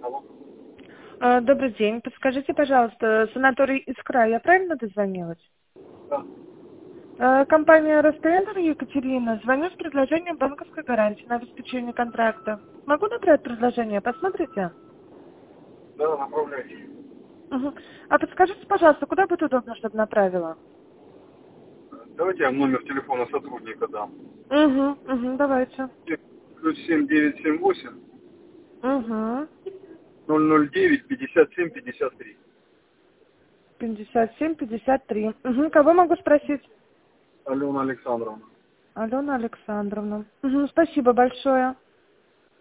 Алло. Добрый день. Подскажите, пожалуйста, санаторий «Искра», я правильно дозвонилась? Да. Компания «Ростейлор», Екатерина, звоню с предложением банковской гарантии на обеспечение контракта. Могу набрать предложение? Посмотрите. Да, направляйте. Угу. А подскажите, пожалуйста, куда будет удобно, чтобы направила? Давайте я номер телефона сотрудника дам. Давайте. +7 978 Угу. 009 57 53. 57-53. Кого могу спросить? Алена Александровна. Алена Александровна. Спасибо большое.